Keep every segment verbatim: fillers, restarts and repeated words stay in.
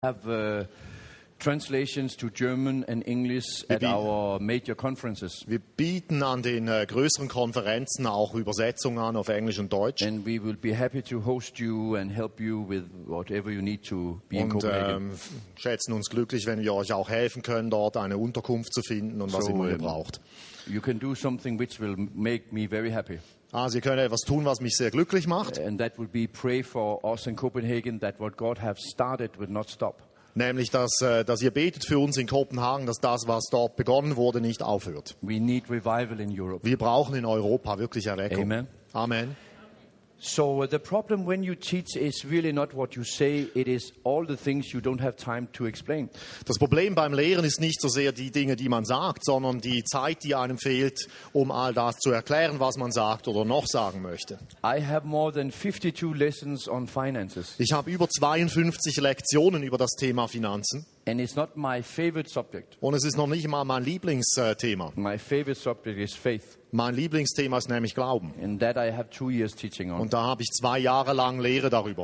have uh, translations to German and English at our major conferences. Wir bieten an den äh, größeren Konferenzen auch Übersetzungen an auf Englisch und Deutsch. And we will be happy to host you and help you with whatever you need to be in Und Copenhagen. ähm, schätzen uns glücklich, wenn wir euch auch helfen können, dort eine Unterkunft zu finden und was So, immer ihr um, braucht. You can do something which will make me very happy. Also ihr könnt etwas tun, was mich sehr glücklich macht. And that will be pray for us in Copenhagen that what God has started will not stop. Nämlich, dass, äh, dass ihr betet für uns in Kopenhagen, dass das, was dort begonnen wurde, nicht aufhört. We need revival in Europe. Wir brauchen in Europa wirklich Erweckung. Amen. Amen. So uh, the problem when you teach is really not what you say, it is all the things you don't have time to explain. Das Problem beim Lehren ist nicht so sehr die Dinge, die man sagt, sondern die Zeit, die einem fehlt, um all das zu erklären, was man sagt oder noch sagen möchte. I have more than fifty-two lessons on finances, Ich habe über zweiundfünfzig Lektionen über das Thema Finanzen and it's not my favorite subject. und es ist noch nicht mal mein Lieblingsthema. My favorite subject is faith, Mein Lieblingsthema ist nämlich Glauben. and that I have two years teaching on. Und da habe ich zwei Jahre lang Lehre darüber.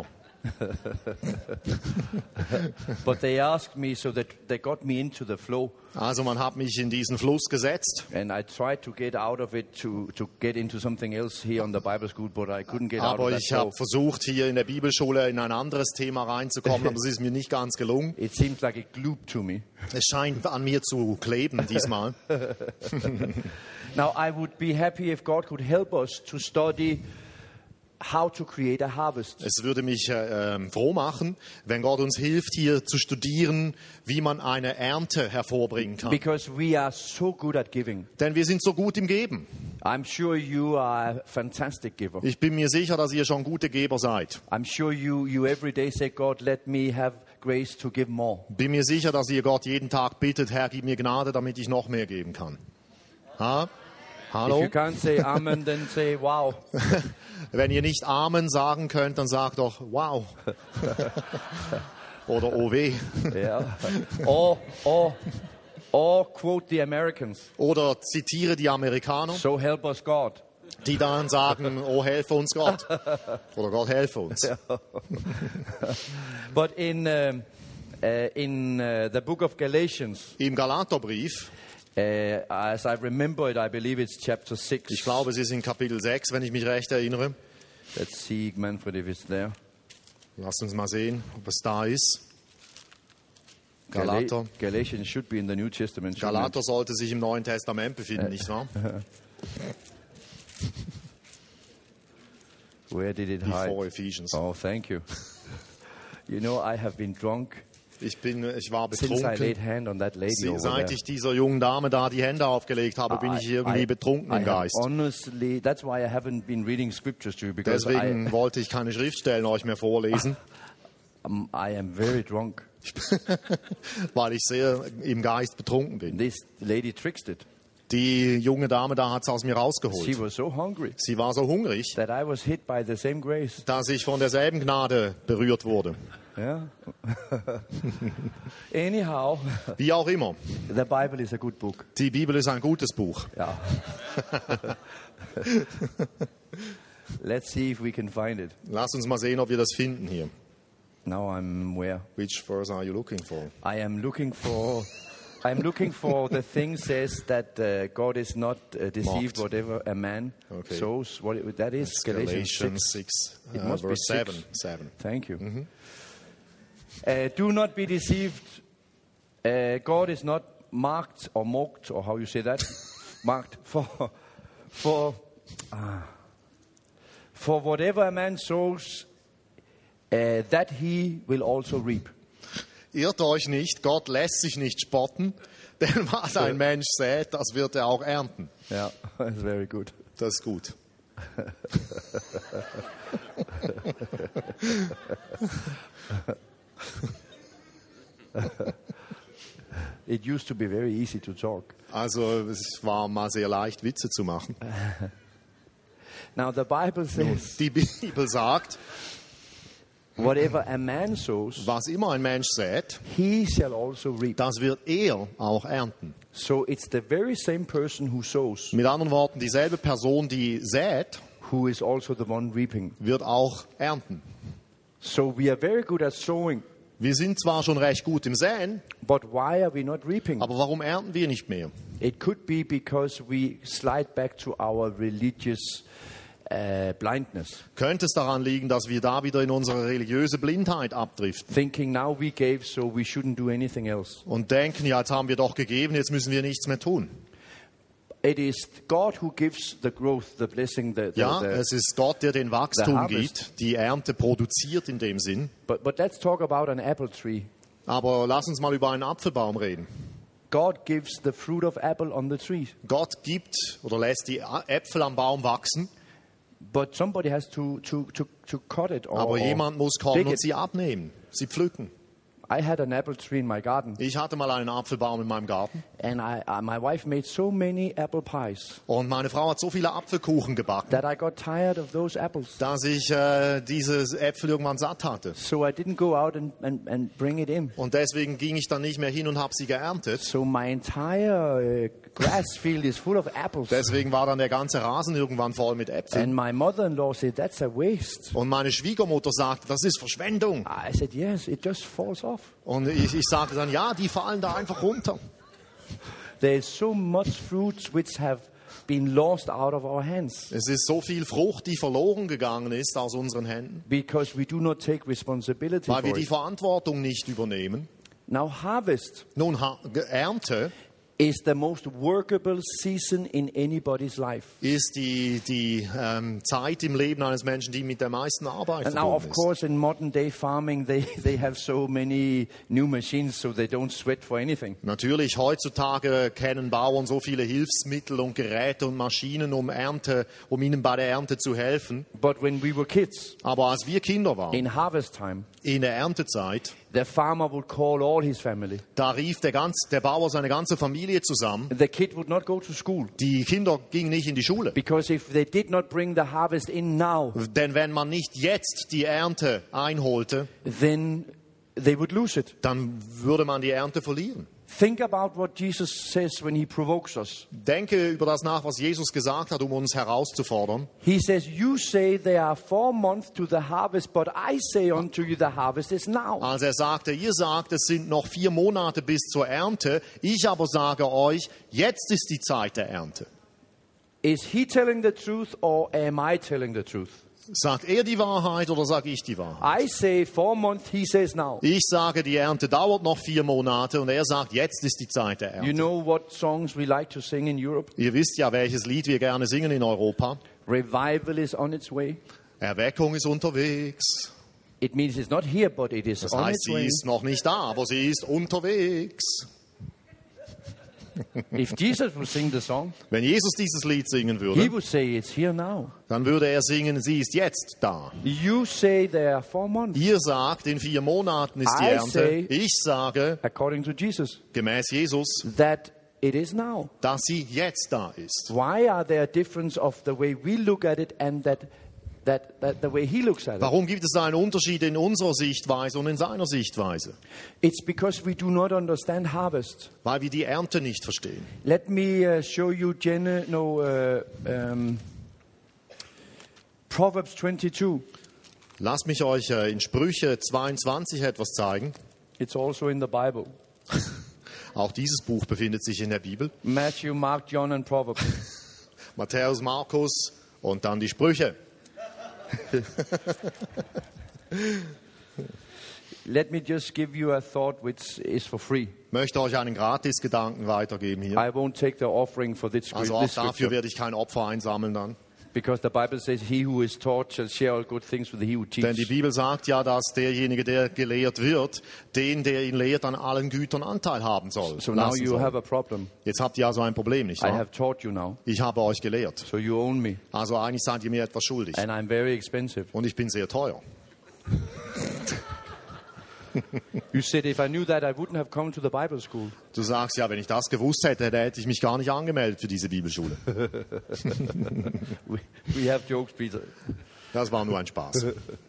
But they asked me, so that they got me into the flow, Also man hat mich in diesen Fluss gesetzt. and I tried to get out of it to, to get into something else here on the Bible school, but I couldn't get out of Aber that ich flow. habe versucht, hier in der Bibelschule in ein anderes Thema reinzukommen, aber es ist mir nicht ganz gelungen. It seems like it glued to me. Es scheint an mir zu kleben diesmal. Now, I would be happy if God could help us to study how to create a harvest. Es würde mich äh, ähm, froh machen, wenn Gott uns hilft, hier zu studieren, wie man eine Ernte hervorbringen kann. Because we are so good at giving. Denn wir sind so gut im Geben. I'm sure you are a fantastic giver. Ich bin mir sicher, dass ihr schon gute Geber seid. I'm sure you, you every day say, God, let me have grace to give more. Bin mir sicher, dass ihr Gott jeden Tag bittet, Herr, gib mir Gnade, damit ich noch mehr geben kann. Ha? If Hallo? you can't say amen, then say wow. Wenn ihr nicht Amen sagen könnt, dann sagt doch wow. Oder oh weh. Yeah. Or, or, or quote the Americans. Oder zitiere die Amerikaner, So help us God. die dann sagen, oh, helfe uns Gott. Oder Gott, helfe uns. But in, um, uh, in uh, the book of Galatians, Im Galaterbrief, uh, as I remember it, I believe it's chapter six. ich glaube, es ist in Kapitel sechs, wenn ich mich recht erinnere. Let's see, Manfred, if it's there. Lasst uns mal sehen, ob es da ist. Gala- Galater. Galatians should be in the New Testament. shouldn't Galater sollte sich im Neuen Testament befinden, nicht wahr? it? Where did it hide? Before Ephesians. Oh, thank you. You know, I have been drunk Ich, bin, ich war since I laid betrunken. hand on that lady over Seit there. ich dieser jungen Dame da die Hände aufgelegt habe, bin ich irgendwie betrunken I im have Geist. honestly, that's why I haven't been reading scriptures to you, because Deswegen wollte ich keine Schriftstellen euch mehr vorlesen, I, um, I am very drunk. weil ich sehr im Geist betrunken bin. This lady tricked it. Die junge Dame da hat es aus mir She rausgeholt. was so hungry Sie war so hungrig, that I was hit by the same grace. dass ich von derselben Gnade berührt wurde. Yeah. Anyhow, Wie auch immer. the Bible is a good book. Die Bibel ist ein gutes Buch. Yeah. Let's see if we can find it. Lass uns mal sehen, ob wir das finden hier. Now I'm where? Which verse are you looking for? I am looking for. I'm looking for the thing says that uh, God is not uh, deceived, Mocked. whatever a man Okay. sows. What it, that is It's Galatians Galatians six. six, It uh, must be verse six. seven. seven. Thank you. Uh, do not be deceived. Uh, God is not marked or mocked, or how you say that, marked for for uh, for whatever a man sows, uh, that he will also reap. Irrt euch nicht, Gott lässt sich nicht spotten, denn was ein Mensch sät, das wird er auch ernten. Yeah, that's very good. Das ist gut. It used to be very easy to talk. Also es war mal sehr leicht, Witze zu machen. Now the Bible says, Die Bibel sagt, whatever a man sows, was immer ein Mensch sät, he shall also reap. das wird er auch ernten. So it's the very same person who sows, Mit anderen Worten, dieselbe Person, die sät, who is also the one reaping. wird auch ernten. So we are very good at sowing. Wir sind zwar schon recht gut im Säen, but why are we not reaping? aber warum ernten wir nicht mehr? It could be because we slide back to our religious uh, blindness, Könnte es daran liegen, dass wir da wieder in unsere religiöse Blindheit abdriften thinking now we gave, so we shouldn't do anything else. und denken, ja, jetzt haben wir doch gegeben, jetzt müssen wir nichts mehr tun. It is God who gives the growth, the blessing, the, the, Ja, the es ist Gott, der den the Wachstum harvest. gibt, die Ernte produziert in dem Sinn. But, but let's talk about an apple tree. Aber lass uns mal über einen Apfelbaum reden. God gives the fruit of apple on the tree, Gott gibt oder lässt die Äpfel am Baum wachsen, but somebody has to, to, to, to cut it or, aber or jemand muss kommen pick und it. sie abnehmen, sie pflücken. I had an apple tree in my garden, Ich hatte mal einen Apfelbaum in meinem Garten and I, uh, my wife made so many apple pies und meine Frau hat so viele Apfelkuchen gebacken, that I got tired of those apples. dass ich äh, diese Äpfel irgendwann satt hatte. So I didn't go out and, and, and bring it in. Und deswegen ging ich dann nicht mehr hin und habe sie geerntet. So my entire uh, grass field is full of apples. Deswegen war dann der ganze Rasen irgendwann voll mit Äpfeln. And my mother-in-law said, that's a waste. Und meine Schwiegermutter sagte, das ist Verschwendung. I said, yes, it just falls off. Und ich, ich sagte dann, ja, die fallen da einfach runter. There's so much fruits which have been lost out of our hands Es ist so viel Frucht, die verloren gegangen ist aus unseren Händen, because we do not take responsibility weil wir for die it. Verantwortung nicht übernehmen. Now harvest Nun, ha- Ernte is the most workable season in anybody's life. ist die, die ähm, Zeit im Leben eines Menschen, die mit der meisten Arbeit And now, of verbunden ist. course, in modern day farming, they, they have so many new machines, so they don't sweat for anything. Natürlich, heutzutage kennen Bauern so viele Hilfsmittel und Geräte und Maschinen, um, Ernte, um ihnen bei der Ernte zu helfen. But when we were kids, Aber als wir Kinder waren, in harvest time, in der Erntezeit, the farmer would call all his family. da rief der, ganz, der Bauer seine ganze Familie zusammen. The kid would not go to school Die Kinder gingen nicht in die Schule. because if they did not bring the harvest in now, Denn wenn man nicht jetzt die Ernte einholte, then they would lose it. dann würde man die Ernte verlieren. Think about what Jesus says when he provokes us. Denke über das nach, was Jesus gesagt hat, um uns herauszufordern. He says, you say there are four months to the harvest, but I say unto you the harvest is now. Als er sagte, ihr sagt, es sind noch vier Monate bis zur Ernte, ich aber sage euch, jetzt ist die Zeit der Ernte. Is he telling the truth or am I telling the truth? Sagt er die Wahrheit oder sage ich die Wahrheit? I say four months, he says now. Ich sage, die Ernte dauert noch vier Monate und er sagt, jetzt ist die Zeit der You Ernte. know what songs we like to sing in Europe? Ihr wisst ja, welches Lied wir gerne singen in Europa. Revival is on its way. Erweckung ist unterwegs. It means it's not here, but it is Das on heißt, its sie way. ist noch nicht da, aber sie ist unterwegs. If Jesus would sing the song, Wenn Jesus dieses Lied singen he würde, would say it's here now. dann würde er singen, sie ist jetzt da. You say there are four months, Ihr sagt, in vier Monaten ist die I Ernte. say- Ich sage, according to Jesus, gemäß Jesus, that it is now. dass sie jetzt da ist. Why are there a difference of the way we look at it and that, that, that the way he looks at it? Warum gibt es da einen Unterschied in unserer Sichtweise und in seiner Sichtweise? It's because we do not understand harvest. Weil wir die Ernte nicht verstehen. Let me uh, show you Gen- no, uh, um, Proverbs twenty-two. Lasst mich euch äh, in Sprüche zweiundzwanzig etwas zeigen. It's also in the Bible. Auch dieses Buch befindet sich in der Bibel. Matthew, Mark, John, and Proverbs. Matthäus, Markus und dann die Sprüche. Let me just give you a thought which is for free. Ich möchte euch einen Gratis-Gedanken weitergeben hier. I won't take the offering for this, Also this auch dafür scripture, werde ich kein Opfer einsammeln dann. because the Bible says, "He who is taught shall share all good things with he who Denn die teaches." Bibel sagt ja, dass derjenige, der gelehrt wird, den, der ihn lehrt, an allen Gütern Anteil haben soll. So now lassen you soll. have a problem. Jetzt habt ihr also ein Problem, nicht I wahr? have taught you now, Ich habe euch gelehrt. so you own me, Also eigentlich seid ihr mir etwas schuldig. and I'm very expensive. Und ich bin sehr teuer. You said, if I knew that, I wouldn't have come to the Bible school. Du sagst ja, wenn ich das gewusst hätte, dann hätte ich mich gar nicht angemeldet für diese Bibelschule. We, we have jokes, Peter. Das war nur ein Spaß.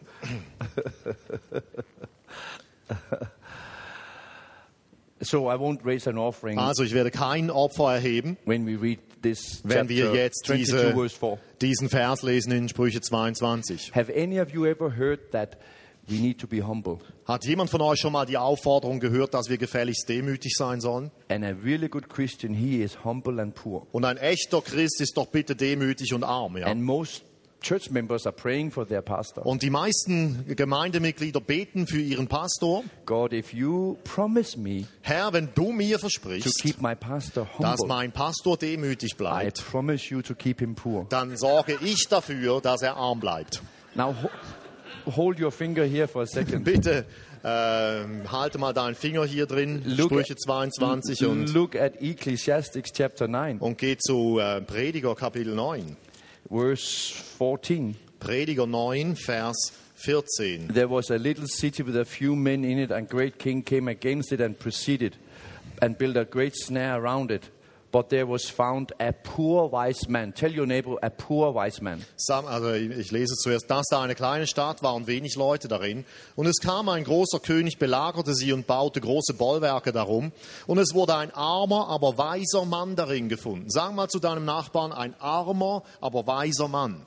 So I won't raise an offering Also ich werde kein Opfer erheben, when we read this wenn wir chapter jetzt twenty-two, diese, verse four. diesen Vers lesen in Sprüche zweiundzwanzig. Have any of you ever heard that we need to be humble. Hat jemand von euch schon mal die Aufforderung gehört, dass wir gefälligst demütig sein sollen? And a really good Christian, he is humble and poor. Und ein echter Christ ist doch bitte demütig und arm. Ja? And most church members are praying for their pastor. Und die meisten Gemeindemitglieder beten für ihren Pastor. God, if you promise me Herr, wenn du mir to versprichst, keep my pastor dass humble, mein Pastor demütig I bleibt, promise you to keep him poor. dann sorge ich dafür, dass er arm bleibt. Now ho- hold your finger here for a second. Bitte ähm, halte mal deinen Finger hier drin, Look Sprüche at- zweiundzwanzig, und, Look at Ecclesiastes chapter nine, und geh zu äh, Prediger Kapitel neun. verse fourteen. Prediger neun, Vers vierzehn. There was a little city with a few men in it, and great king came against it and proceeded and built a great snare around it. But there was found a poor wise man. Tell your neighbor, a poor wise man. Sam- Also ich lese zuerst, das da eine kleine Stadt war und wenig Leute darin. Und es kam ein großer König, belagerte sie und baute große Bollwerke darum. Und es wurde ein armer, aber weiser Mann darin gefunden. Sag mal zu deinem Nachbarn, ein armer, aber weiser Mann.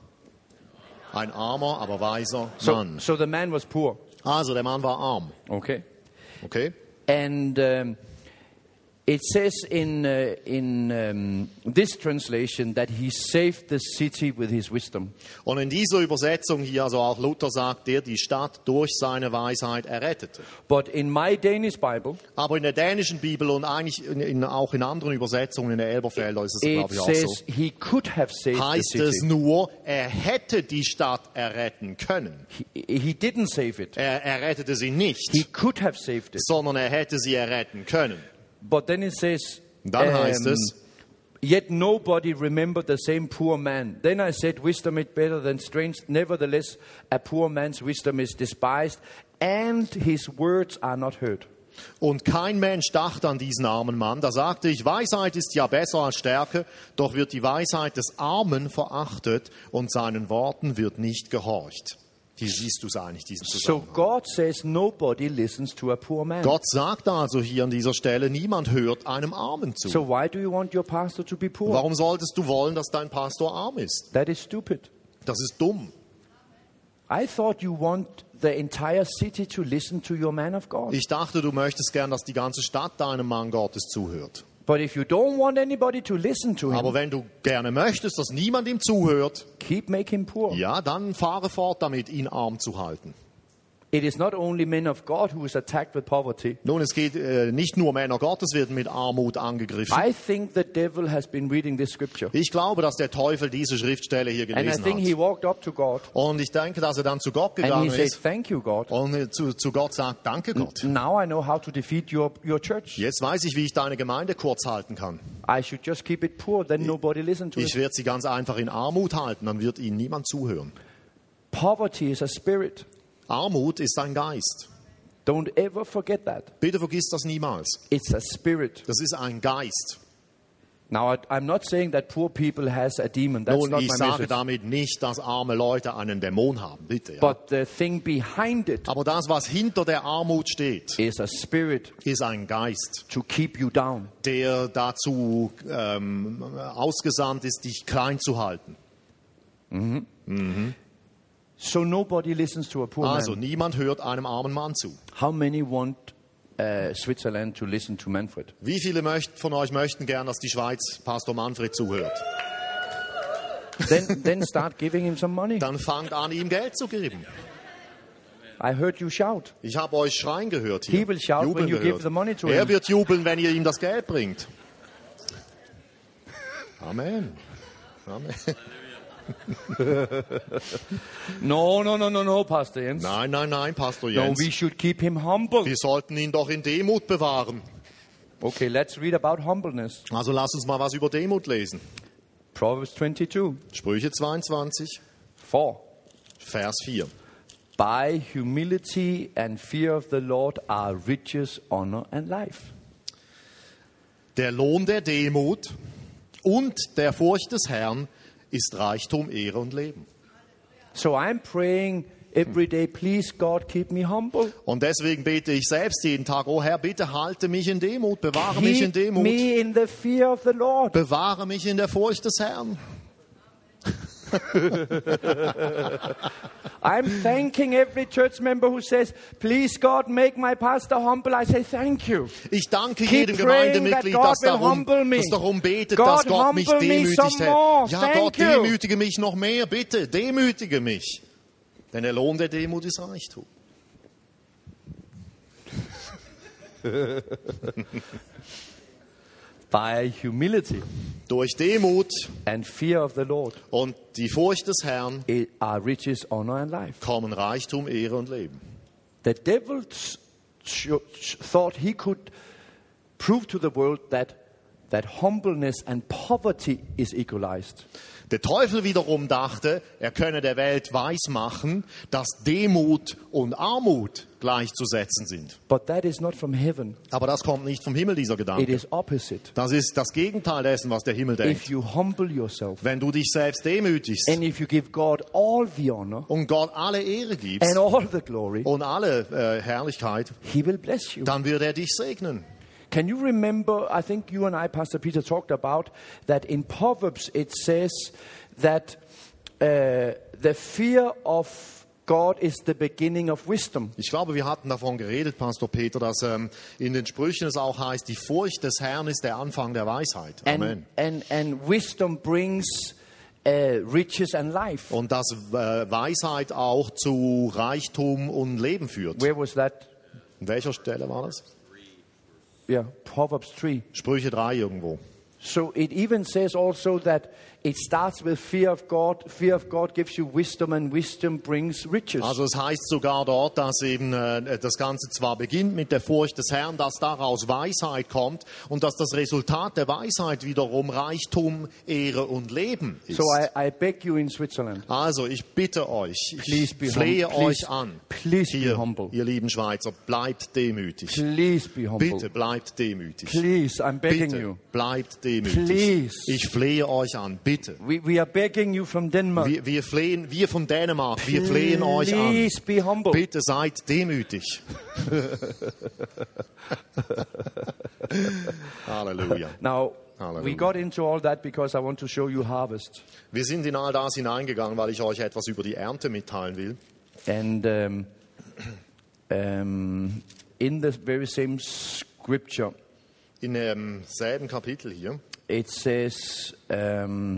Ein armer, aber weiser So, Mann. so the man was poor. Also der Mann war arm. Okay. Okay? And um, it says in, uh, in um, this translation that he saved the city with his wisdom. Und in dieser Übersetzung hier, also auch Luther sagt, der die Stadt durch seine Weisheit errettete. But in my Danish Bible, Aber in der dänischen Bibel und eigentlich in, in, auch in anderen Übersetzungen in der Elberfelder ist es, it glaube ich, auch so. says he could have saved the Heißt es city. nur, er hätte die Stadt erretten können. He, he didn't save it. Er errettete sie nicht, He could have saved it. sondern er hätte sie erretten können. But then it says, Dann heißt es, yet nobody remembered the same poor man. Then I said, wisdom is better than strength. Nevertheless, a poor man's wisdom is despised, and his words are not heard. und kein Mensch dachte an diesen armen Mann. Da sagte ich, Weisheit ist ja besser als Stärke, doch wird die Weisheit des Armen verachtet und seinen Worten wird nicht gehorcht. Hier siehst du es eigentlich, diesen So Zusammenhang. God says nobody listens to a poor man. Gott sagt also hier an dieser Stelle, niemand hört einem Armen zu. So why do you want your pastor to be poor? Warum solltest du wollen, dass dein Pastor arm ist? That is stupid. Das ist dumm. I thought you want the entire city to listen to your man of God. Ich dachte, du möchtest gern, dass die ganze Stadt deinem Mann Gottes zuhört. But if you don't want anybody to listen to Aber him, wenn du gerne möchtest, dass niemand ihm zuhört, keep make him poor. ja, dann fahre fort damit, ihn arm zu halten. It is not only men of God who is attacked with poverty. Nun, es geht äh, nicht nur Männer Gottes werden mit Armut angegriffen. I think the devil has been reading this scripture. Ich glaube, dass der Teufel diese Schriftstelle hier And I gelesen think he hat. walked up to God Und ich denke, dass er dann zu Gott and he gegangen said, ist thank you, God. und äh, zu, zu Gott sagt, danke Gott. Now I know how to defeat your, your church. Jetzt weiß ich, wie ich deine Gemeinde kurz halten kann. I should just keep it poor, then nobody listen to Ich it. werde sie ganz einfach in Armut halten, dann wird ihnen niemand zuhören. Poverty is a spirit. Armut ist ein Geist. Don't ever forget that. Bitte vergiss das niemals. It's a spirit. Das ist ein Geist. Now, I, I'm not saying that poor people has a demon. That's Nun, not ich my sage message. damit nicht, dass arme Leute einen Dämon haben, bitte. Ja. But the thing behind it Aber das, was hinter der Armut steht, is a spirit ist ein Geist, to keep you down. der dazu ähm, ausgesandt ist, dich klein zu halten. So nobody listens to a poor Also man. niemand hört einem armen Mann zu. How many want uh, Switzerland to listen to Manfred? Wie viele möcht, von euch möchten gern, dass die Schweiz Pastor Manfred zuhört? then, then start giving him some money. Dann fangt an, ihm Geld zu geben. I heard you shout. Ich habe euch schreien gehört hier. He will shout Jubeln when you gehört. give the money to Er him. wird jubeln, wenn ihr ihm das Geld bringt. Amen. Amen. No, no, no, no, no, Pastor Jens. Nein, nein, nein, Pastor No, Jens. we should keep him humble. Wir sollten ihn doch in Demut bewahren. Okay, let's read about humbleness. Also lass uns mal was über Demut lesen. Proverbs twenty-two, Sprüche zweiundzwanzig, four. Vers vier. By humility and fear of the Lord are riches, honor, and life. Der Lohn der Demut und der Furcht des Herrn ist Reichtum, Ehre und Leben. So I'm praying every day, please God, keep me humble. Und deswegen bete ich selbst jeden Tag, oh Herr, bitte halte mich in Demut, bewahre mich in Keep Demut, me in the fear of the Lord. bewahre mich in der Furcht des Herrn. I'm thanking every church member who says, please God, make my pastor humble. I say, thank you. Ich danke Keep jedem Gemeindemitglied, praying das that God will darum, humble me. das darum betet, God, dass Gott mich humble me demütigt. some more. Ja, Thank Gott, you. demütige mich noch mehr, bitte, demütige mich. Denn der Lohn der Demut ist Reichtum. By humility Durch Demut and fear of the Lord und die Furcht des Herrn it are riches, honor and life. kommen Reichtum, Ehre und Leben. The devil ch- ch- thought he could prove to the world that that humbleness and poverty is equalized. Der Teufel wiederum dachte, er könne der Welt weismachen, dass Demut und Armut gleichzusetzen sind. But that is not from heaven. Aber das kommt nicht vom Himmel, dieser It Gedanke. is opposite. Das ist das Gegenteil dessen, was der Himmel If denkt. you humble yourself Wenn du dich selbst demütigst and if you give God all the honor und Gott alle Ehre gibst and all the glory, und alle äh, Herrlichkeit, He will bless you. dann wird er dich segnen. Can you remember, I think you and I, Pastor Peter, talked about that in Proverbs it says that uh, the fear of God is the beginning of wisdom. Ich glaube, wir hatten davon geredet, Pastor Peter, dass ähm, in den Sprüchen es auch heißt, die Furcht des Herrn ist der Anfang der Weisheit. Amen. And, and, and wisdom brings uh, riches and life. Und dass äh, Weisheit auch zu Reichtum und Leben führt. Where was that? An welcher Stelle war das? Yeah, Proverbs three. Sprüche drei irgendwo. So it even says also that it starts with fear of God. Fear of God gives you wisdom and wisdom brings riches. Also es heißt sogar dort, dass eben äh, das Ganze zwar beginnt mit der Furcht des Herrn, dass daraus Weisheit kommt und dass das Resultat der Weisheit wiederum Reichtum, Ehre und Leben ist. So I, I beg you in Switzerland, Also ich bitte euch, Please ich be flehe humble. euch Please- an, please be hier, humble. ihr lieben Schweizer, bleibt demütig. please be humble. Bitte bleibt demütig. Please, I'm begging Bitte you. bleibt demütig. Please. Ich flehe euch an, bitte. We, we are begging you from Denmark. Wir, wir flehen, wir von Dänemark, wir flehen euch an. Please be humble. Bitte seid demütig. Halleluja. Now, Hallelujah. we got into all that because I want to show you harvest. Wir sind in all das hineingegangen, weil ich euch etwas über die Ernte mitteilen will. And um, um, in the very same scripture, In dem selben Kapitel hier, it says, um,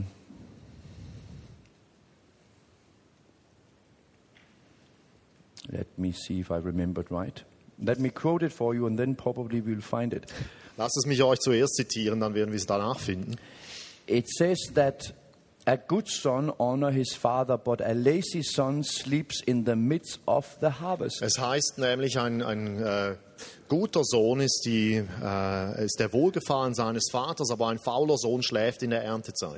let me see if I remembered right. Let me quote it for you and then probably we'll find it. lasst es mich euch zuerst zitieren, dann werden wir es danach finden. It says that a good son honor his father, but a lazy son sleeps in the midst of the harvest. Es heißt nämlich, ein, ein äh, guter Sohn ist, die, äh, ist der Wohlgefallen seines Vaters, aber ein fauler Sohn schläft in der Erntezeit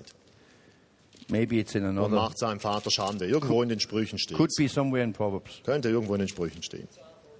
Maybe it's in und another. macht seinem Vater Schande. Irgendwo in den Sprüchen steht Could be somewhere in Proverbs. Könnte irgendwo in den Sprüchen stehen.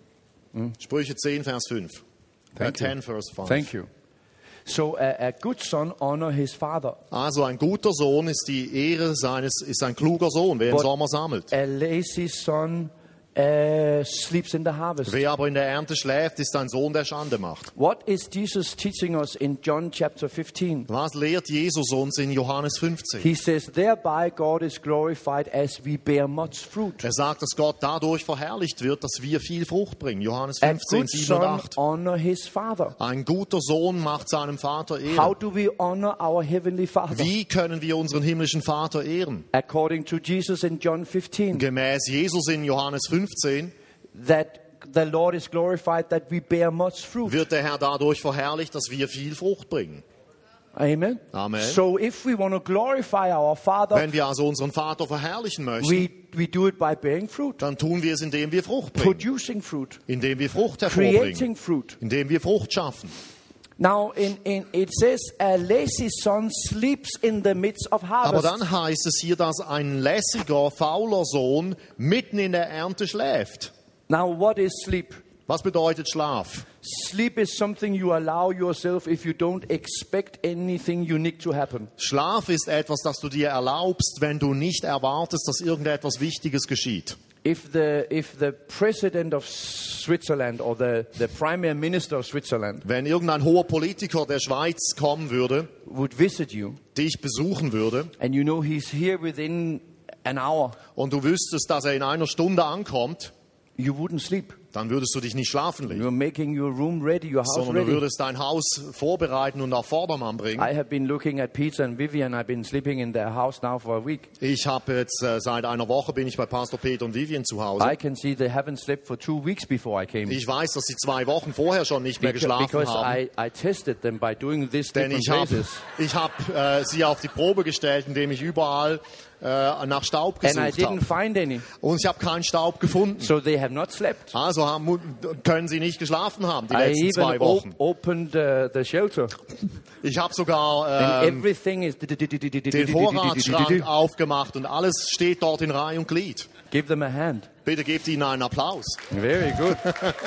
Sprüche zehn, Vers fünf. Äh, Thank you. zehn, Vers fünf. Thank you. So a, a good son honor his father, Also ein guter Sohn ist die Ehre seines, ist ein kluger Sohn, wer im But- Sommer sammelt. a lazy son uh, sleeps in the harvest. Wer aber in der Ernte schläft, ist ein Sohn, der Schande macht. What is Jesus teaching us in John chapter fifteen? Was lehrt Jesus uns in Johannes fünfzehn? He says, thereby God is glorified as we bear much fruit. Er sagt, dass Gott dadurch verherrlicht wird, dass wir viel Frucht bringen. Johannes A fünfzehn, good sieben und son acht. honor his father. Ein guter Sohn macht seinem Vater How Ehre. do we honor our heavenly Father? Wie können wir unseren himmlischen Vater ehren? According to Jesus in John fifteen, Gemäß Jesus in Johannes fünfzehn that the Lord is glorified that we bear much fruit. wird der Herr dadurch verherrlicht, dass wir viel Frucht bringen. Amen. Amen. So if we want to glorify our Father, Wenn wir also unseren Vater verherrlichen möchten, we, we do it by bearing fruit, dann tun wir es, indem wir Frucht bringen, producing fruit, indem wir Frucht hervorbringen, creating fruit. indem wir Frucht schaffen. Now, in, in, it says, a lazy son sleeps in the midst of Aber harvest. dann heißt es hier, dass ein lässiger, fauler Sohn mitten in der Ernte schläft. Now, what is sleep? Was bedeutet Schlaf? Sleep is something you allow yourself if you don't expect anything unique to happen. Schlaf ist etwas, das du dir erlaubst, wenn du nicht erwartest, dass irgendetwas Wichtiges geschieht. If the, if the president of Switzerland or the, the prime minister of Switzerland Wenn irgendein hoher Politiker der Schweiz kommen würde, would visit you, dich besuchen würde, and you know he's here within an hour, und du wüsstest, dass er in einer Stunde ankommt, you wouldn't sleep. dann würdest du dich nicht schlafen legen, You're making your room ready, your house sondern du ready. würdest dein Haus vorbereiten und auf Vordermann bringen. I have been looking at Peter and Vivian. I've been sleeping in their house now for a week. Ich habe jetzt äh, seit einer Woche bin ich bei Pastor Peter und Vivian zu Hause. I can see they haven't slept for two weeks before I came. Ich weiß, dass sie zwei Wochen vorher schon nicht mehr Beca- geschlafen because haben. I, I tested them by doing this Denn different ich habe places. ich hab, äh, sie auf die Probe gestellt, indem ich überall äh, nach Staub And I gesucht didn't habe. find any. Und ich habe keinen Staub gefunden. So they have not slept. Also haben, können sie nicht geschlafen haben die I letzten even zwei Wochen. op- opened uh, the shelter. Ich habe sogar And ähm, everything is... den Vorratsschrank aufgemacht und alles steht dort in Reihe und Glied. Give them a hand. Bitte gebt ihnen einen Applaus. Very good.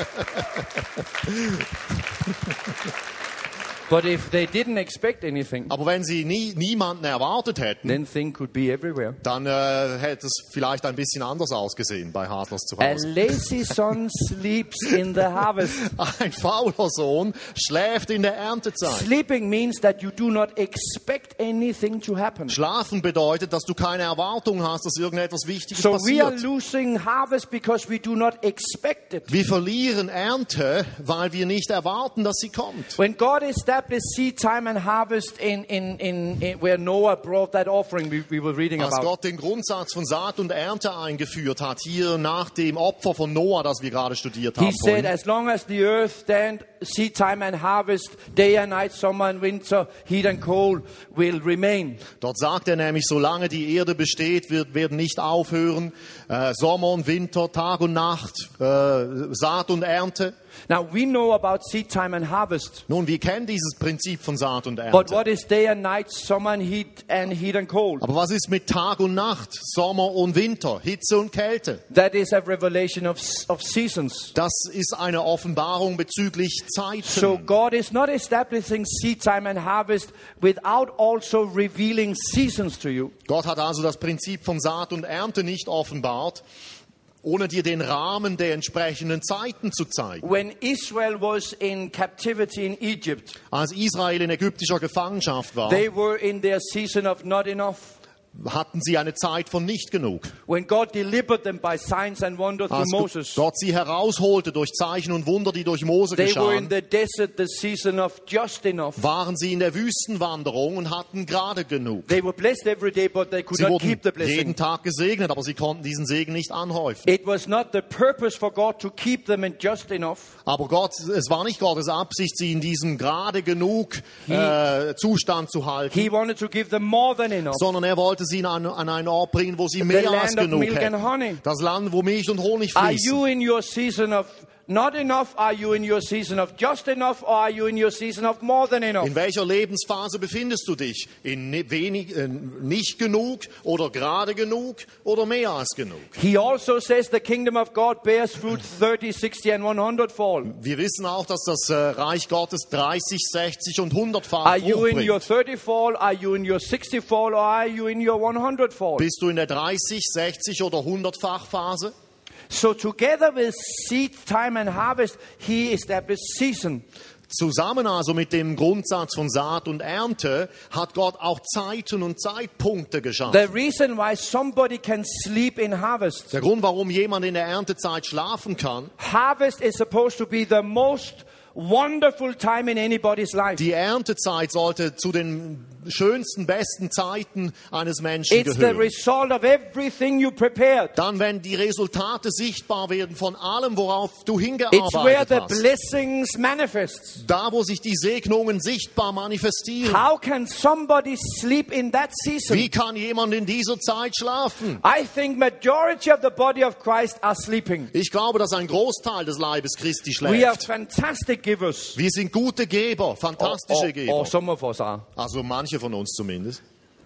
But if they didn't expect anything, Aber wenn sie nie, niemanden erwartet hätten, then things could be everywhere. dann äh, hätte es vielleicht ein bisschen anders ausgesehen bei Hartlers zu A Hause. lazy son sleeps in the harvest. Ein fauler Sohn schläft in der Erntezeit. Sleeping means that you do not expect anything to happen. Schlafen bedeutet, dass du keine Erwartung hast, dass irgendetwas Wichtiges So we are passiert. losing harvest because we do not expect it. Wir verlieren Ernte, weil wir nicht erwarten, dass sie kommt. When God established seed time and harvest in, in, in, in where Noah brought that offering we, we were reading Als about, Gott den Grundsatz von Saat und Ernte eingeführt hat, hier nach dem Opfer von Noah, das wir gerade studiert he haben, said, vorhin, as long as the earth stand, seed time and harvest, day and night, summer and winter, heat and cold will remain. dort sagt er nämlich, solange die Erde besteht, wird, werden nicht aufhören, äh, Sommer und Winter, Tag und Nacht, äh, Saat und Ernte. Now we know about seed time and harvest, Nun, wir kennen dieses Prinzip von Saat und but Ernte. what is day and night, summer and heat and heat and cold? Aber was ist mit Tag und Nacht, Sommer und Winter, Hitze und Kälte? That is a revelation of, of seasons. Das ist eine Offenbarung bezüglich Zeiten. So God is not establishing seed time and harvest without also revealing seasons to you. Gott hat also das Prinzip von Saat und Ernte nicht offenbart, ohne dir den Rahmen der entsprechenden Zeiten zu zeigen. When Israel was in captivity in Egypt, Als Israel in ägyptischer Gefangenschaft war, they were in their season of not enough. hatten sie eine Zeit von nicht genug. When God delivered them by signs and wonders through Als Moses, Gott sie herausholte durch Zeichen und Wunder, die durch Mose they were in geschahen, the desert, the season of just enough. waren sie in der Wüstenwanderung und hatten gerade genug. They were blessed every day, but they could Sie not wurden keep the blessing. jeden Tag gesegnet, aber sie konnten diesen Segen nicht anhäufen. It was not the purpose for God to keep them in just enough. Aber Gott, es war nicht Gottes Absicht, sie in diesem gerade genug äh, Zustand zu halten, He wanted to give them more than enough. sondern er wollte sie an, an einen Ort bringen, wo sie mehr als land of genug milk and hätten. honey. Das Land, wo Milch und Honig Are fließen. you in your season of not enough? Are you in your season of just enough? Or are you in your season of more than enough? In welcher Lebensphase befindest du dich? In ne- wenig, äh, nicht genug oder gerade genug oder mehr als genug? He also says the kingdom of God bears fruit thirty, sixty and one hundred fold. Wir wissen auch, dass das äh, Reich Gottes dreißig, sechzig und hundert-fach Are you Frucht in your bringt. thirty fold? Are you in your sixty fold? Or are you in your one hundred fold? Bist du in der dreißig, sechzig oder hundert-fach Phase? So together with seed time and harvest, he established season. Zusammen also mit dem Grundsatz von Saat und Ernte hat Gott auch Zeiten und Zeitpunkte geschaffen. The reason why somebody can sleep in harvest. Der Grund, warum jemand in der Erntezeit schlafen kann, Harvest is supposed to be the most wonderful time in anybody's life. die Erntezeit sollte zu den schönsten, besten Zeiten eines Menschen It's the gehören. result of everything you prepared. Dann, wenn die Resultate sichtbar werden von allem, worauf du It's where hingearbeitet the hast. blessings manifest. Da, wo sich die Segnungen sichtbar manifestieren. How can somebody sleep in that season? Wie kann jemand in dieser Zeit schlafen? I think majority of the body of Christ are sleeping. Ich glaube, dass ein Großteil des Leibes Christi We are schläft. fantastic givers. Wir sind gute Geber, Or, fantastische or, or Geber. some of us are. Also manche von uns zumindest.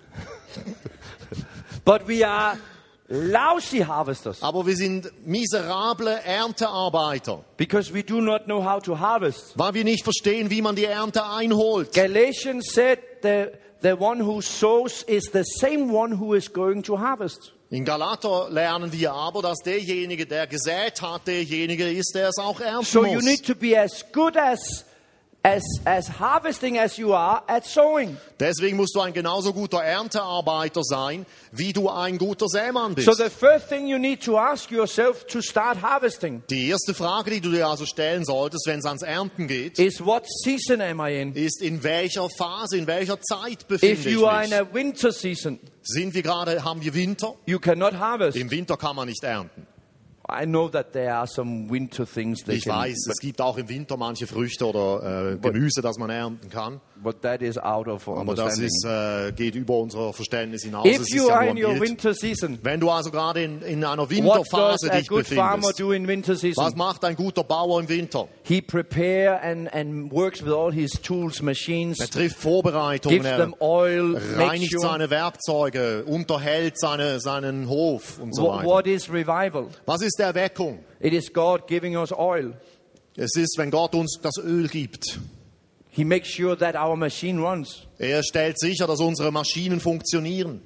But we are lousy harvesters Aber wir sind miserable Erntearbeiter, because we do not know how to harvest. weil wir nicht verstehen, wie man die Ernte einholt. Galatians said the, the one who sows is the same one who is going to harvest. In Galater lernen wir aber, dass derjenige, der gesät hat, derjenige ist, der es auch ernten So you muss. need to be as good as as, as harvesting as you are at sowing. Deswegen musst du ein genauso guter Erntearbeiter sein, wie du ein guter Sämann bist. So the first thing you need to ask yourself to start harvesting Die erste Frage, die du dir also stellen solltest, wenn es ans Ernten geht, is what season am I in? ist, in welcher Phase, in welcher Zeit befinde If ich you are in mich? a winter season, Sind wir gerade, haben wir Winter? you cannot harvest. Im Winter kann man nicht ernten. I know that there are some winter things they Ich can, weiß, es gibt auch im Winter manche Früchte oder äh, Gemüse, das man ernten kann. but that is out of our Aber das understanding. ist, äh, geht über unser Verständnis hinaus. If Es you ist ja are nur in ein your Bild. winter season, Wenn du also gerade in, in einer what does Winterphase a dich good farmer befindest, do in winter was season? macht ein guter Bauer im Winter? He prepare and, and works with all his tools, machines, Er trifft Vorbereitungen, gives er them oil, makes reinigt sure. seine Werkzeuge, unterhält seine, seinen Hof und so What, weiter. what is revival? Was ist Erweckung? It is God giving us oil. Es ist, wenn Gott uns das Öl gibt. He makes sure that our machine runs. Er stellt sicher, dass unsere Maschinen funktionieren.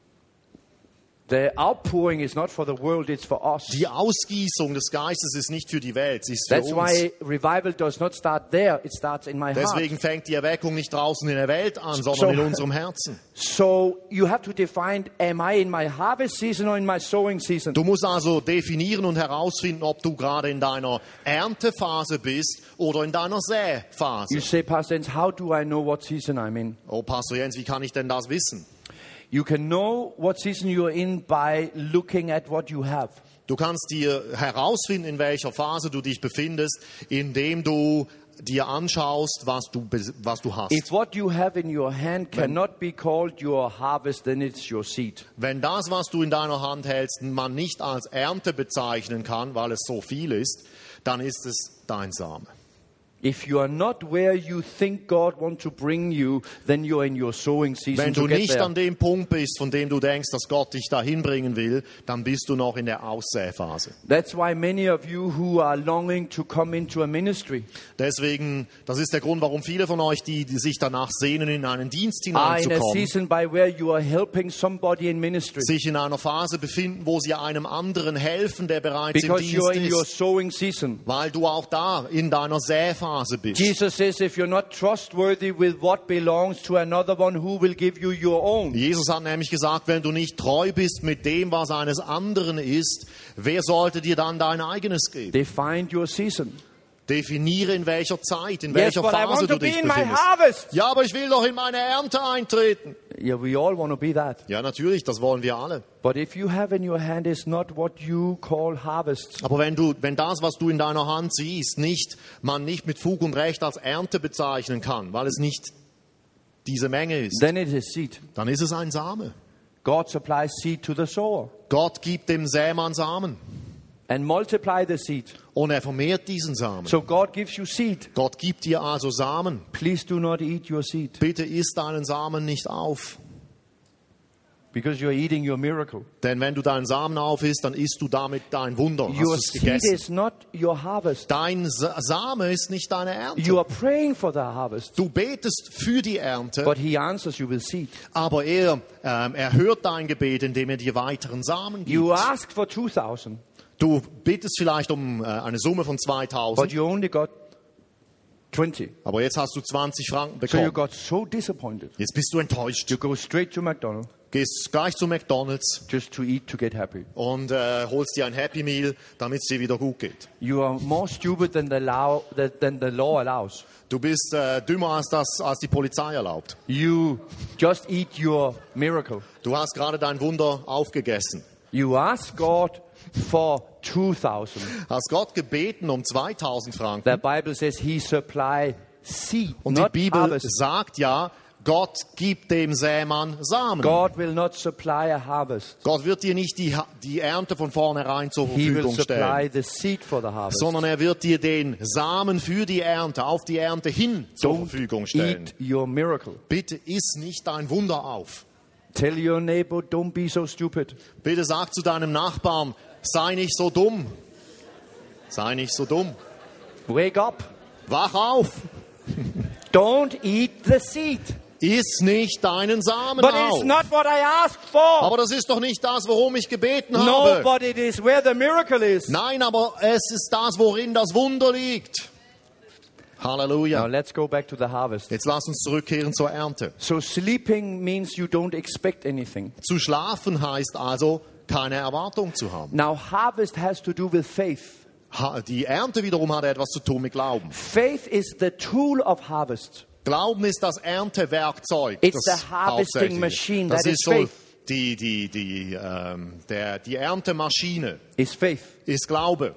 The outpouring is not for the world, it's for us. Die Ausgießung des Geistes ist nicht für die Welt, sie ist für That's uns. why revival does not start there, it starts in my heart. Deswegen fängt die Erweckung nicht draußen in der Welt an, sondern So- in unserem Herzen. So you have to define, am I in my harvest season or in my sowing season? Du musst also definieren und herausfinden, ob du gerade in deiner Erntephase bist oder in deiner Säphase. You say, Pastor Jens, how do I know what season I'm in? Oh, Pastor Jens, wie kann ich denn das wissen? You can know what season you're in by looking at what you have. Du kannst dir herausfinden, in welcher Phase du dich befindest, indem du dir anschaust, was du, bes- was du hast. If what you have in your hand cannot be called your harvest, then it's your seed. Wenn das, was du in deiner Hand hältst, man nicht als Ernte bezeichnen kann, weil es so viel ist, dann ist es dein Same. If you are not where you think God wants to bring you, then you're in your sowing season Wenn to du get nicht there. an dem Punkt bist, von dem du denkst, dass Gott dich dahin bringen will, dann bist du noch in der Aussäphase. That's why many of you who are longing to come into a ministry Deswegen, das ist der Grund, warum viele von euch, die, die sich danach sehnen, in einen Dienst are in a hineinzukommen, season by where you are helping somebody in ministry. sich in einer Phase befinden, wo sie einem anderen helfen, der bereits im Because you're Dienst in your ist, sowing season. weil du auch da in deiner Säphase bist. Jesus says, if you're not trustworthy with what belongs to another one, who will give you your own? Jesus hat nämlich gesagt, wenn du nicht treu bist mit dem, was eines anderen ist, wer sollte dir dann dein eigenes geben? Define your season. Definiere, in welcher Zeit, in Yes, welcher but I Phase want du to be dich in my befindest. harvest. Ja, aber ich will doch in meine Ernte eintreten. Yeah, we all want to be that. Ja, natürlich, das wollen wir alle. But if you have in your hand is not what you call harvest, Aber wenn du, wenn das, was du in deiner Hand siehst, nicht, man nicht mit Fug und Recht als Ernte bezeichnen kann, weil es nicht diese Menge ist, then it is seed. dann ist es ein Same. God supplies seed to the sower Gott gibt dem Sämann Samen and multiply the seed. und er vermehrt diesen Samen. So God gives you seed. Gott gibt dir also Samen. Please do not eat your seed Bitte iss deinen Samen nicht auf. because you're eating your miracle. Denn wenn du deinen Samen aufisst, dann isst du damit dein Wunder. Hast Your du es seed gegessen. is not your harvest. Dein Sa- Same ist nicht deine Ernte. You are praying for the harvest, Du betest für die Ernte, but He answers you with seed. aber er, ähm, er hört dein Gebet, indem er dir weiteren Samen You gibt. asked for two thousand, Du bittest vielleicht um äh, eine Summe von but zweitausend, you only got twenty. aber jetzt hast du zwanzig Franken So you bekommen. got so disappointed. Jetzt bist du enttäuscht. You go straight to McDonald's Gehst gleich zu McDonald's just to eat to get happy. und äh, holst dir ein Happy Meal, damit es dir wieder gut geht. You are more stupid than the law, than the law allows. Du bist äh, dümmer, als, das, als die Polizei erlaubt. You just eat your miracle. Du hast gerade dein Wunder aufgegessen. You ask God for two thousand. Hast Gott gebeten um zweitausend Franken. The Bible says He supply seed, Und die not Bibel harvest. sagt ja, Gott gibt dem Sämann Samen. God will not supply a harvest. Gott wird dir nicht die, die Ernte von vornherein zur He will Verfügung supply stellen, the seed for the harvest. sondern er wird dir den Samen für die Ernte, auf die Ernte hin zur Verfügung stellen. Eat your miracle. Bitte iss nicht dein Wunder auf. Tell your neighbor, don't be so stupid. Bitte sag zu deinem Nachbarn, sei nicht so dumm. Sei nicht so dumm. Wake up. Wach auf. Don't eat the seed. Iss nicht deinen Samen But auf. it's not what I asked for. Aber das ist doch nicht das, worum ich gebeten No, habe. but it is where the miracle is. Nein, aber es ist das, worin das Wunder liegt. Halleluja. Now let's go back to the harvest. Jetzt lass uns zurückkehren zur Ernte. So sleeping means you don't expect anything. Zu schlafen heißt also, keine Erwartung zu haben. Now harvest has to do with faith. Ha- Die Ernte wiederum hat etwas zu tun mit Glauben. Faith is the tool of harvest. Glauben ist das Erntewerkzeug. It's das the harvesting Hauptsächliche. machine. Das That ist is so faith. die, die, die, ähm, der, die Erntemaschine Is faith. ist Glaube.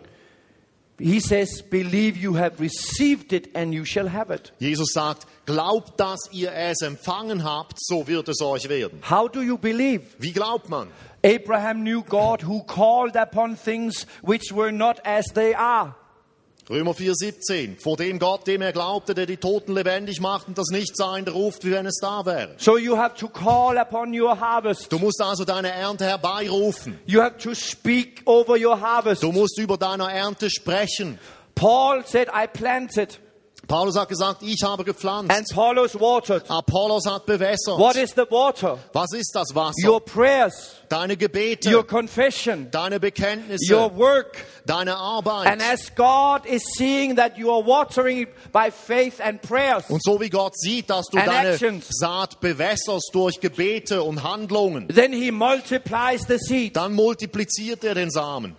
He says, believe you have received it and you shall have it. Jesus sagt, glaubt, dass ihr es empfangen habt, so wird es euch werden. How do you believe? Wie glaubt man? Abraham knew God who called upon things which were not as they are. Römer vier siebzehn. Vor dem Gott, dem er glaubte, der die Toten lebendig macht und das Nichtseiende ruft, wie wenn es da wäre. So you have to call upon your harvest. Du musst also deine Ernte herbeirufen. You have to speak over your harvest. Du musst über deine Ernte sprechen. Paul said, I planted Paulus hat gesagt, ich habe gepflanzt. and Apollos watered. Apollos hat bewässert. What is the water? Was ist das Wasser? Your prayers, Deine Gebete, your confession, deine Bekenntnisse, your work. deine Arbeit. And as God is seeing that you are watering it by faith and prayers, Und so wie Gott sieht, dass du And deine actions. Saat bewässerst durch Gebete und Handlungen, then He multiplies the seed. dann multipliziert er den Samen.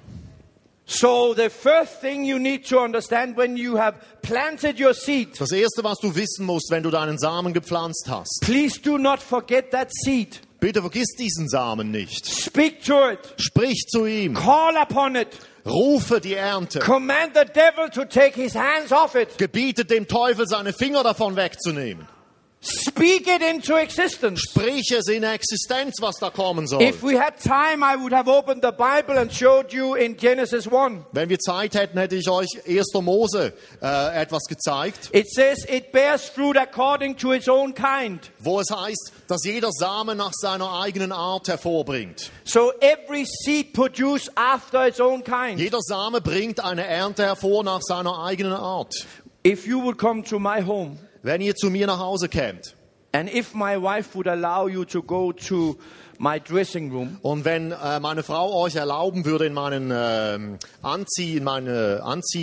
So the first thing you need to understand when you have planted your seed, Das Erste, was du wissen musst, wenn du deinen Samen gepflanzt hast, please do not forget that seed. bitte vergiss diesen Samen nicht. Speak to it. Sprich zu ihm. Call upon it. Rufe die Ernte. Command the devil to take his hands off it. Gebiete dem Teufel, seine Finger davon wegzunehmen. Speak it into existence. Sprich es in Existenz, was da kommen soll. If we had time, I would have opened the Bible and showed you in Genesis one. Wenn wir Zeit hätten, hätte ich euch erster Mose äh, etwas gezeigt, It says it bears fruit according to its own kind. wo es heißt, dass jeder Samen nach seiner eigenen Art hervorbringt. So every seed produced after its own kind. Jeder Same bringt eine Ernte hervor nach seiner eigenen Art. If you would come to my home, Wenn ihr zu mir nach Hause kämt and if my wife would allow you to go to my dressing room, und wenn äh, meine Frau euch erlauben würde, in meinen ähm, Anzieh, in meine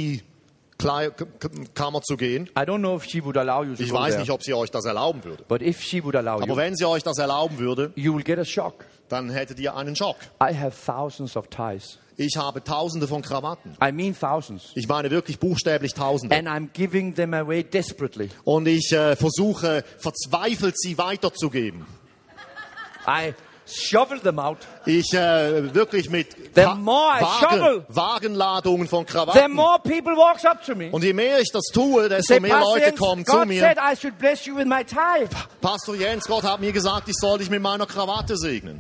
Anziehkammer zu gehen, I don't know if she would allow you to ich go weiß there, nicht, ob sie euch das erlauben würde. but if she would allow Aber you, wenn sie euch das erlauben würde, you will get a shock. dann hättet ihr einen Schock. I have thousands of ties. Ich habe Tausende von Krawatten. I mean thousands. Ich meine wirklich buchstäblich Tausende. And I'm giving them away desperately. Und ich äh, versuche verzweifelt, sie weiterzugeben. I shovel them out. Ich äh, wirklich mit The Pa- more I Wagen, shovel, Wagenladungen von the Krawatten. more people walks up to me. Und je mehr ich das tue, desto Say, mehr Pastor Leute Jens, kommen zu God mir. said I should bless you with my tie. Pastor Jens, Gott hat mir gesagt, ich soll dich mit meiner Krawatte segnen.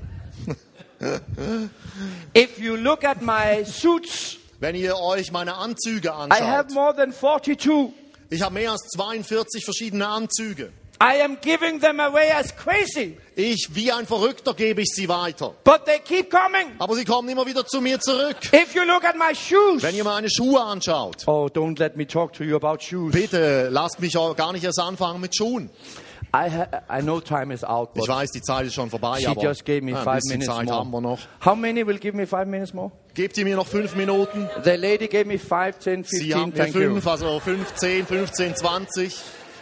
If you look at my suits, Wenn ihr euch meine Anzüge I have anschaut, more than forty-two. ich habe mehr als zweiundvierzig verschiedene Anzüge. I am giving them away as crazy. Ich, wie ein Verrückter, gebe ich sie weiter. But they keep coming. Aber sie kommen immer wieder zu mir zurück. If you look at my shoes. Wenn ihr meine Schuhe anschaut, Oh, don't let me talk to you about shoes. bitte lasst mich auch gar nicht erst anfangen mit Schuhen. I, ha I know time is out, Ich but weiß, die Zeit ist schon vorbei, she aber just gave me ja, ein five bisschen minutes Zeit more. haben wir noch. How many will give me five minutes more? Gebt ihr mir noch fünf Minuten? The lady gave me five, ten, Sie fifteen. haben mir Thank you. fünf, also fünfzehn, fünfzehn, zwanzig.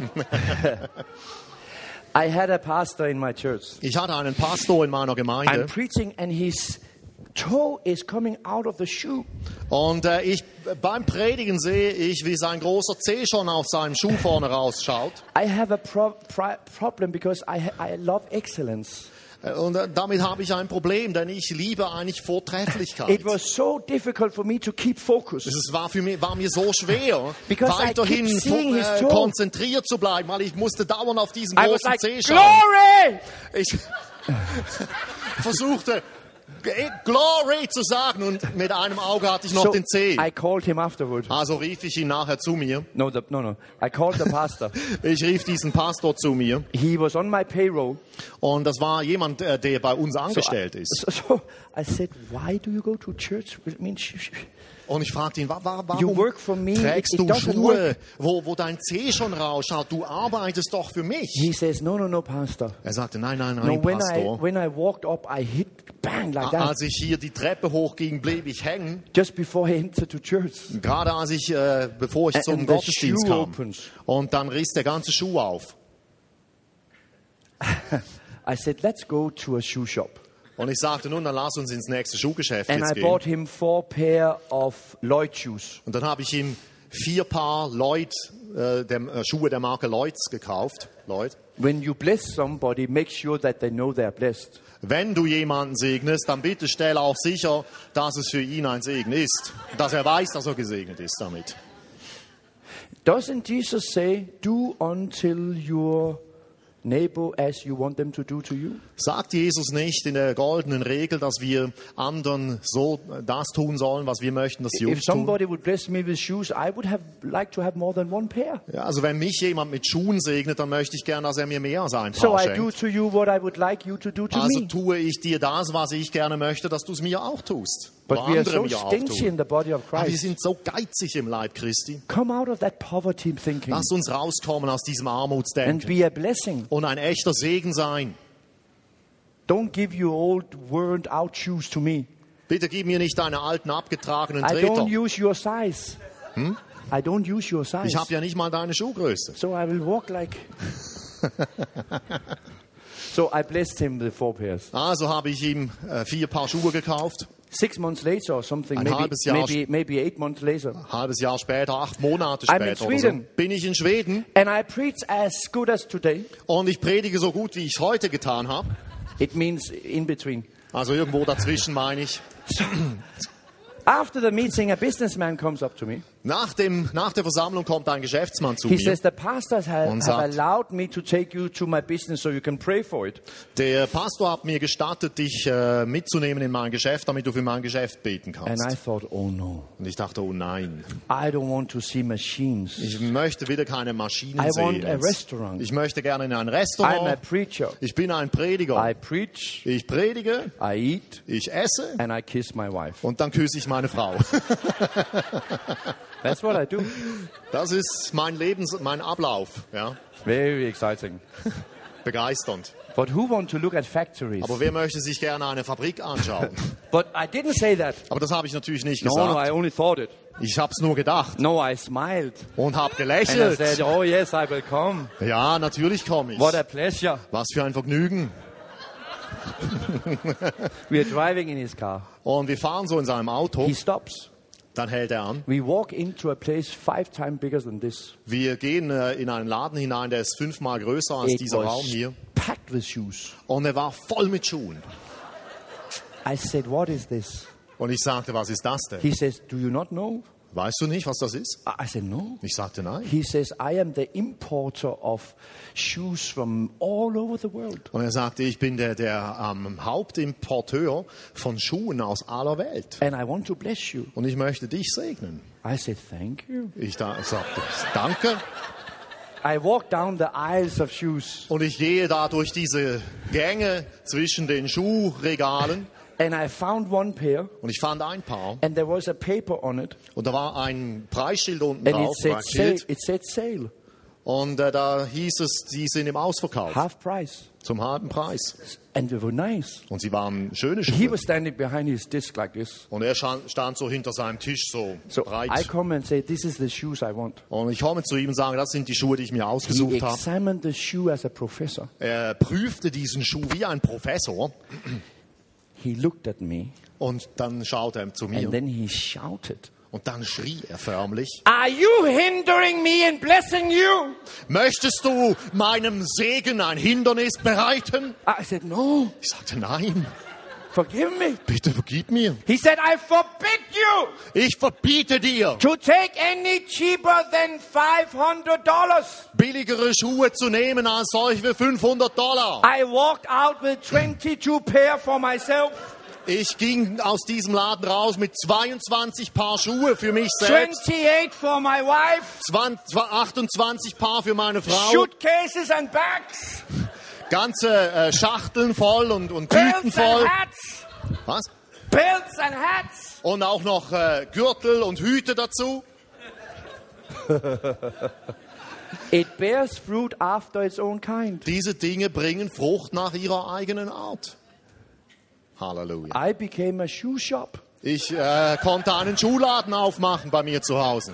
I had a pastor in my church. Ich hatte einen Pastor in meiner I'm Gemeinde preaching and his toe is coming out of the shoe. und äh, ich, beim Predigen sehe ich, wie sein großer Zeh schon auf seinem Schuh vorne rausschaut. I have a pro pri problem because I, ha I love excellence. Äh, Und äh, damit habe ich ein Problem, denn ich liebe eigentlich Vortrefflichkeit. It was so difficult for me to keep focus. Es war, für mich, war mir so schwer, Because I weiterhin keep seeing his äh, toe. konzentriert zu bleiben, weil ich musste dauernd auf diesen I was großen like, Zeh schauen. glory! Ich versuchte Glory zu sagen und mit einem Auge hatte ich noch So den Zeh. I called him afterward. Also rief ich ihn nachher zu mir. No, the, no, no. I called the pastor. Ich rief diesen Pastor zu mir He was on my payroll. und das war jemand, äh, der bei uns angestellt so I, ist. So, so I said, why do you go to church? I mean, sh- sh- Und ich fragte ihn, wa- wa- You warum work for me, trägst it- du it doesn't Schuhe, wo, wo dein Zeh schon rausschaut? Du arbeitest doch für mich. He says, no, no, no, Pastor. Er sagte, nein, nein, nein, No, when I, Pastor. when I walked up, I hit bang like that. Als ich hier die Treppe hochging, blieb ich hängen. Just before I entered to church. Gerade als ich, äh, bevor ich And zum the Gottesdienst shoe kam. opens. Und dann riss der ganze Schuh auf. I said, let's go to a shoe shop. Und ich sagte, nun, dann lass uns ins nächste Schuhgeschäft And jetzt I gehen. bought him four pair of Lloyd shoes. Und dann habe ich ihm vier Paar Lloyd, äh, der, äh, Schuhe der Marke Lloyds gekauft. Lloyd. When you bless somebody, make sure that they know they're blessed. Wenn du jemanden segnest, dann bitte stell auch sicher, dass es für ihn ein Segen ist. Dass er weiß, dass er gesegnet ist damit. Doesn't Jesus say, do until your neighbor as you want them to do to you? Sagt Jesus nicht in der goldenen Regel, dass wir anderen so das tun sollen, was wir möchten, dass sie If uns tun? somebody would bless me with shoes, I would have liked to have more than one pair. Ja, also wenn mich jemand mit Schuhen segnet, dann möchte ich gern, dass er mir mehr als ein So Paar I do schenkt. to you what I would like you to do to Also me. tue ich dir das, was ich gerne möchte, dass du es mir auch tust. But Oder we are andere so mir auch stingy tun. in the body of Aber wir Christ. sind so geizig im Leib Christi. Come out of that poverty thinking Lass uns rauskommen aus diesem and Armutsdenken be a blessing. und ein echter Segen sein. Don't give your old worn out shoes to me. Bitte gib mir nicht deine alten abgetragenen I Treter. don't use your size. I don't use your size. Ich habe ja nicht mal deine Schuhgröße. So I will walk like. So I blessed him with four pairs. Also habe ich ihm äh, vier Paar Schuhe gekauft. Six months later or something, Ein maybe, halbes Jahr maybe, maybe eight months later. Ein halbes Jahr später, acht Monate I'm in später oder so, Sweden. bin ich in Schweden And I preach as good as today. und ich predige so gut, wie ich es heute getan habe. It means in between. Also irgendwo dazwischen meine ich. After the meeting, a businessman comes up to me. Nach, dem, nach der Versammlung kommt ein Geschäftsmann zu He mir. says, the pastors have, Und have sagt- allowed me to take you to my business so you can pray for it. Der Pastor hat mir gestattet, dich äh, mitzunehmen in mein Geschäft, damit du für mein Geschäft beten And kannst. I thought, oh no, Und ich dachte, oh nein, I don't want to see machines. ich möchte wieder keine Maschinen I sehen. want a restaurant. Ich möchte gerne in ein I'm a Restaurant. preacher. Ich bin ein Prediger. I preach, Ich predige, I eat, ich esse and I kiss my wife. und dann küsse ich meine Frau. That's what I do. Das ist mein Lebens, mein Ablauf. Ja? Very exciting. Begeisternd. But who want to look at factories? Aber wer möchte sich gerne eine Fabrik anschauen? But I didn't say that. Aber das habe ich natürlich nicht No, no, I gesagt. only thought it. Ich habe es nur gedacht No, I smiled. und habe And I gelächelt. said, oh yes, I will come. Ja, natürlich komme ich. What a pleasure. Was für ein Vergnügen. We are driving in his car. Und wir fahren so in seinem Auto, He stops. dann hält er an. We walk into a place five times bigger than this. Wir gehen äh, in einen Laden hinein, der ist fünfmal größer als It dieser was Raum hier. packed with shoes. Und er war voll mit Schuhen. I said, what is this? Und ich sagte, was ist das denn? He says, do you not know? Weißt du nicht, was das ist? I I said, no. Ich sagte, nein. He says, I am the importer of shoes from all over the world. Und er sagte, ich bin der, der ähm, Hauptimporteur von Schuhen aus aller Welt. And I want to bless you. Und ich möchte dich segnen. I said, thank you. Ich da, sagte, danke. I walk down the aisles of shoes Und ich gehe da durch diese Gänge zwischen den Schuhregalen. and I found one pair Und ich fand ein Paar. and there was a paper on it Und da war ein Preisschild unten and it drauf. said, ein sale. Schild. It said sale, Und äh, da hieß es, die sind im Ausverkauf. half price. Zum halben Preis. And they were nice. Und sie waren schöne He Schuhe. was standing behind his desk like this. Und er stand, stand so hinter seinem Tisch so, So I breit. come and say, this is the shoes I want. Und ich komme zu ihm und sage, das sind die Schuhe, die ich mir He ausgesucht habe. examined the shoe as a professor. Er prüfte diesen Schuh wie ein Professor. He looked at me Und dann schaute er zu and mir. then he shouted, Und dann schrie er förmlich. are you hindering me in blessing you? Möchtest du meinem Segen ein Hindernis bereiten? I said, no, Ich sagte, nein, forgive me. bitte vergib mir. He said, I forbid you Ich verbiete dir, to take any cheaper than five hundred dollars. billigere Schuhe zu nehmen als solche für fünfhundert Dollar. I walked out with twenty-two pair for myself, Ich ging aus diesem Laden raus mit zweiundzwanzig Paar Schuhe für mich selbst, twenty-eight for my wife, zwanzig, achtundzwanzig Paar für meine Frau, suitcases and bags, ganze äh, Schachteln voll und, und Tüten belts voll. and hats, Was? belts and hats. Und auch noch äh, Gürtel und Hüte dazu. It bears fruit after its own kind. Diese Dinge bringen Frucht nach ihrer eigenen Art. Halleluja. I became a shoe shop. Ich äh, konnte einen Schuhladen aufmachen bei mir zu Hause.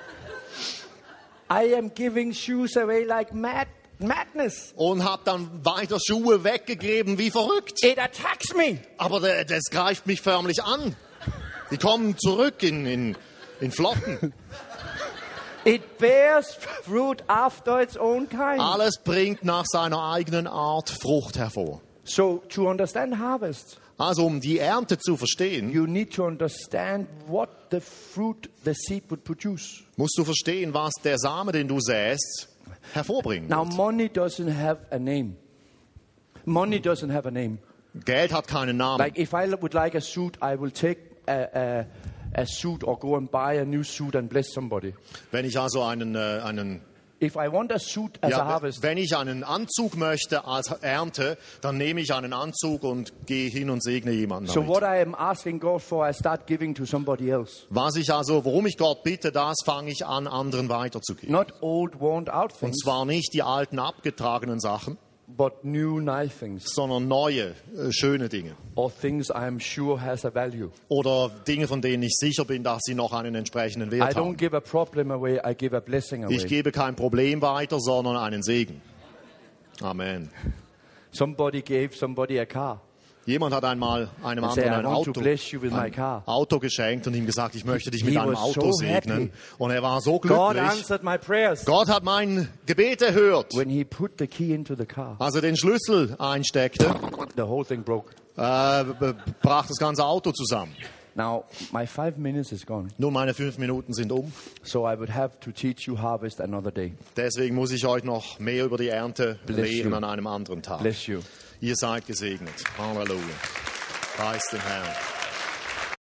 I am giving shoes away like mad madness. Und habe dann weiter Schuhe weggegeben wie verrückt. It attacks me. Aber der, das greift mich förmlich an. Die kommen zurück in, in, in Flocken. It bears fruit after its own kind. Alles bringt nach seiner eigenen Art Frucht hervor. So to understand harvest, Also um die Ernte zu verstehen, you need to understand what the fruit, the seed would produce. musst du verstehen, was der Same, den du säst, hervorbringt. Now money doesn't have a name. Money doesn't have a name. Geld hat keinen Namen. Like if I would like a suit, I will take a, a, a suit or go and buy a new suit and bless somebody. Wenn ich also einen, äh, einen If I want a suit as a ja, harvest, wenn ich einen Anzug möchte als Ernte, dann nehme ich einen Anzug und gehe hin und segne jemanden so damit. what I am asking God for, I start giving to somebody else. Was ich also, worum ich Gott bitte, das fange ich an, anderen weiterzugeben. Not old, worn out Und things, zwar nicht die alten, abgetragenen Sachen, but new, nice things. sondern neue, äh, schöne Dinge. Or things I am sure has a value. Oder Dinge, von denen ich sicher bin, dass sie noch einen entsprechenden I Wert don't haben. give a problem away, I give a blessing Ich away. gebe kein Problem weiter, sondern einen Segen. Amen. Somebody gave somebody a car. Jemand hat einmal einem And say, anderen "I ein want to Auto, bless you with my ein car." Auto geschenkt und ihm gesagt, ich möchte dich mit He einem was Auto so segnen. happy. Und er war so God glücklich. answered my prayers Gott hat mein Gebet erhört. when he put the key into the car. Als er den Schlüssel einsteckte, The whole thing broke. äh, b- brach das ganze Auto zusammen. Now, my five minutes is gone. Nun, meine fünf Minuten sind um. So I would have to teach you harvest another day. Deswegen muss ich euch noch mehr über die Ernte Bless lehren you. an einem anderen Tag. Bless you. Ihr seid gesegnet. Halleluja. Preis den Herrn.